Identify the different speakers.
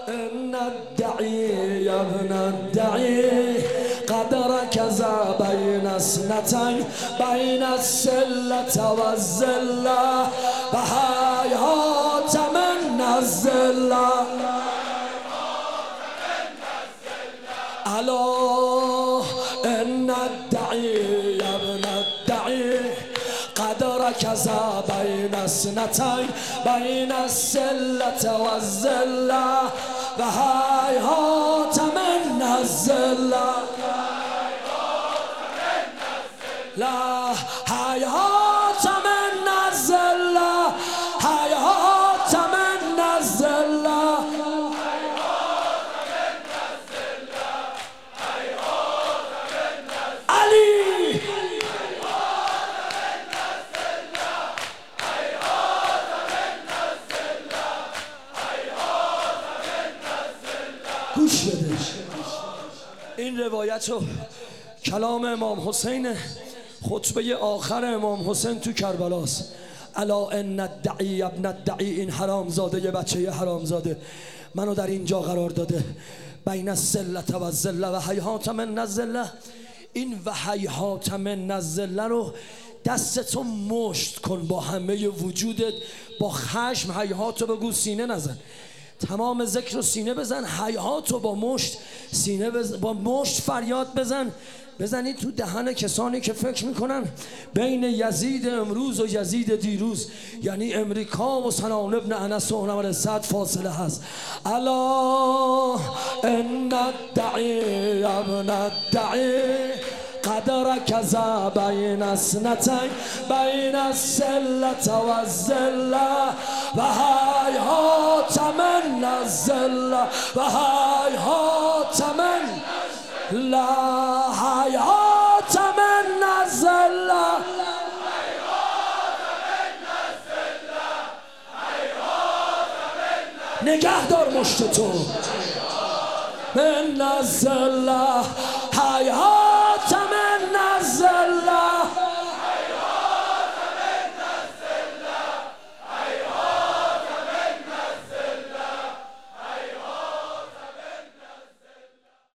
Speaker 1: إن الدعي يا ابن الدعي قد ركز بين اثنتين بين السلة والزلة فهيهات من الزلة ألا إن الدعي يا ابن الدعي قد ركز بين اثنتين بين السلة والزلة فهيهات من الزلة لا هيهات من الزلة هيهات من الزلة علي گوش بده این روایت رو کلام امام حسین خطبه آخر امام حسین تو کربلاست. الا ان الدعی ابن الدعی این حرامزاده یه بچه حرامزاده منو در اینجا قرار داده بین السلة و الزله و هیهات من الزله. این و هیهات من الزله رو دستتو مشت کن با همه وجودت با خشم. هیهات رو بگو سینه نزن تمام ذکر و سینه بزن. هیهات رو با مشت سینه با مشت فریاد بزنید تو دهن کسانی که فکر میکنن بین یزید امروز و یزید دیروز یعنی امریکا و سنان ابن انس و عمر سعد فاصله هست. الا ان الدعی ابن الدعی قد ركز بين اثنتين بين السلة والزلة وهيهات من الزلة وهيهات من لا هيهات من الزلة نگه دار مشت تو من الزلة هيهات